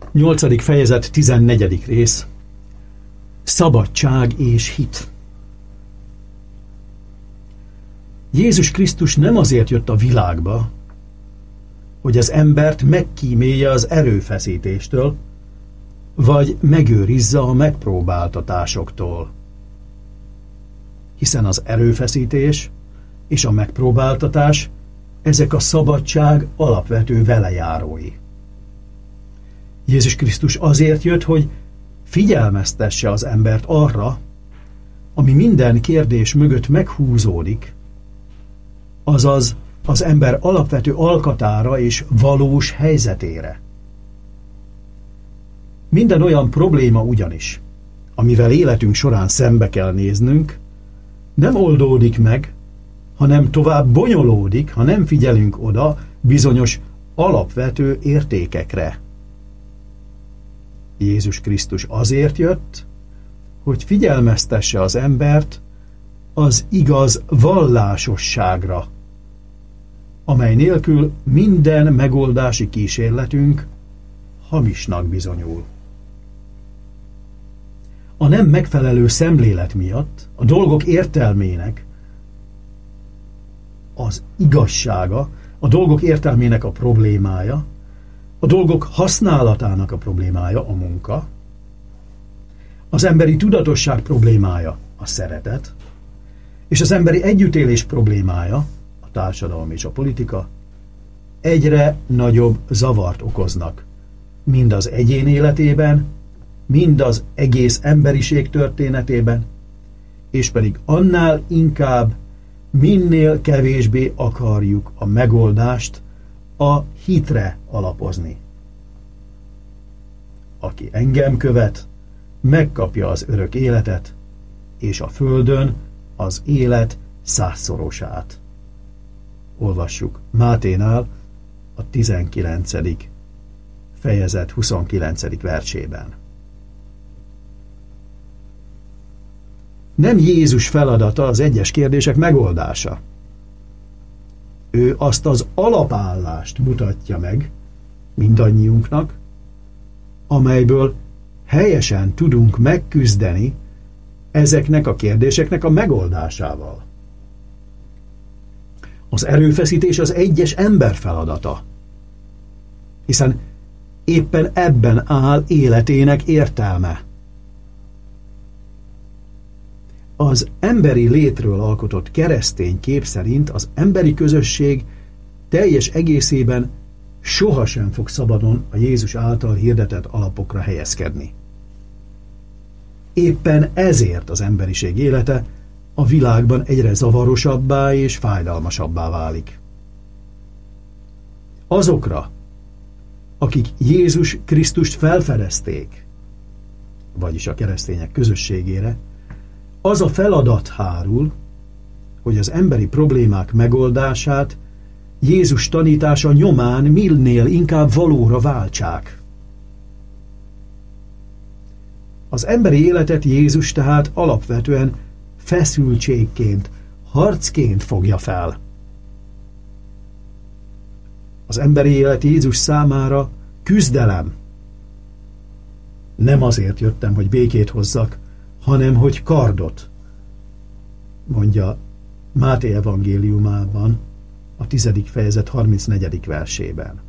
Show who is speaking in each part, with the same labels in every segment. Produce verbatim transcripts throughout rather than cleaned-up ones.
Speaker 1: Nyolcadik fejezet, tizennegyedik rész. Szabadság és hit. Jézus Krisztus nem azért jött a világba, hogy az embert megkímélje az erőfeszítéstől, vagy megőrizze a megpróbáltatásoktól. Hiszen az erőfeszítés és a megpróbáltatás, ezek a szabadság alapvető velejárói. Jézus Krisztus azért jött, hogy figyelmeztesse az embert arra, ami minden kérdés mögött meghúzódik, azaz az ember alapvető alkatára és valós helyzetére. Minden olyan probléma ugyanis, amivel életünk során szembe kell néznünk, nem oldódik meg, hanem tovább bonyolódik, ha nem figyelünk oda bizonyos alapvető értékekre. Jézus Krisztus azért jött, hogy figyelmeztesse az embert az igaz vallásosságra, amely nélkül minden megoldási kísérletünk hamisnak bizonyul. A nem megfelelő szemlélet miatt a dolgok értelmének az igazsága, a dolgok értelmének a problémája, a dolgok használatának a problémája a munka, az emberi tudatosság problémája a szeretet, és az emberi együttélés problémája, a társadalom és a politika, egyre nagyobb zavart okoznak, mind az egyén életében, mind az egész emberiség történetében, és pedig annál inkább, minél kevésbé akarjuk a megoldást a hitre alapozni. Aki engem követ, megkapja az örök életet, és a földön az élet százszorosát. Olvassuk Máténál a tizenkilencedik fejezet huszonkilencedik versében. Nem Jézus feladata az egyes kérdések megoldása. Ő azt az alapállást mutatja meg mindannyiunknak, amelyből helyesen tudunk megküzdeni ezeknek a kérdéseknek a megoldásával. Az erőfeszítés az egyes ember feladata, hiszen éppen ebben áll életének értelme. Az emberi létről alkotott keresztény kép szerint az emberi közösség teljes egészében sohasem fog szabadon a Jézus által hirdetett alapokra helyezkedni. Éppen ezért az emberiség élete a világban egyre zavarosabbá és fájdalmasabbá válik. Azokra, akik Jézus Krisztust felfedezték, vagyis a keresztények közösségére, az a feladat hárul, hogy az emberi problémák megoldását Jézus tanítása nyomán minél inkább valóra váltsák. Az emberi életet Jézus tehát alapvetően feszültségként, harcként fogja fel. Az emberi élet Jézus számára küzdelem. Nem azért jöttem, hogy békét hozzak, hanem hogy kardot, mondja Máté evangéliumában a tizedik fejezet harmincnegyedik versében.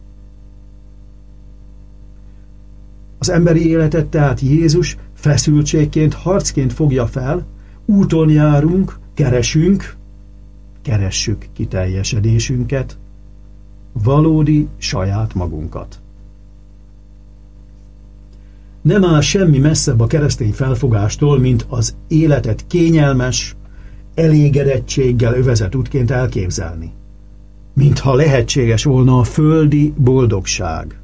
Speaker 1: Az emberi életet tehát Jézus feszültségként, harcként fogja fel, úton járunk, keresünk, keressük kiteljesedésünket, valódi saját magunkat. Nem áll semmi messzebb a keresztény felfogástól, mint az életet kényelmes, elégedettséggel övezett útként elképzelni. Mintha lehetséges volna a földi boldogság.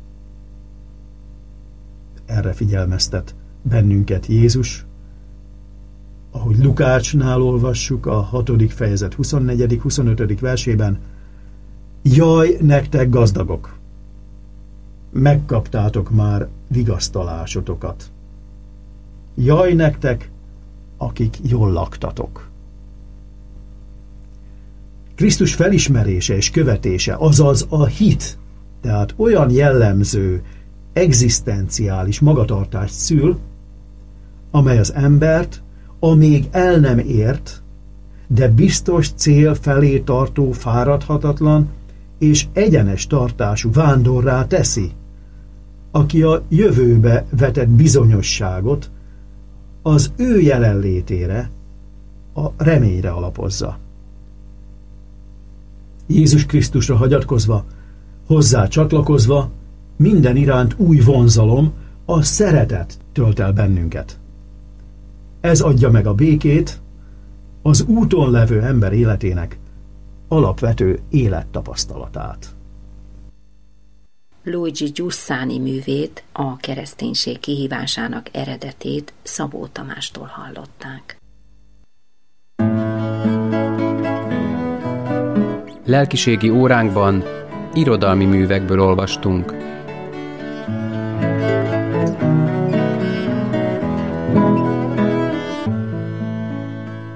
Speaker 1: Erre figyelmeztet bennünket Jézus, ahogy Lukácsnál olvassuk a hatodik fejezet huszonnegyedik huszonötödik versében: Jaj, nektek gazdagok! Megkaptátok már vigasztalásotokat. Jaj nektek, akik jól laktatok! Krisztus felismerése és követése, azaz a hit, tehát olyan jellemző egzisztenciális magatartást szül, amely az embert a még el nem ért, de biztos cél felé tartó fáradhatatlan és egyenes tartású vándorrá teszi, aki a jövőbe vetett bizonyosságot az ő jelenlétére, a reményre alapozza. Jézus Krisztusra hagyatkozva, hozzá csatlakozva, minden iránt új vonzalom, a szeretet tölt el bennünket. Ez adja meg a békét, az úton levő ember életének alapvető élettapasztalatát.
Speaker 2: Luigi Giussani művét, a kereszténység kihívásának eredetét Szabó Tamástól hallották.
Speaker 3: Lelkiségi óránkban irodalmi művekből olvastunk.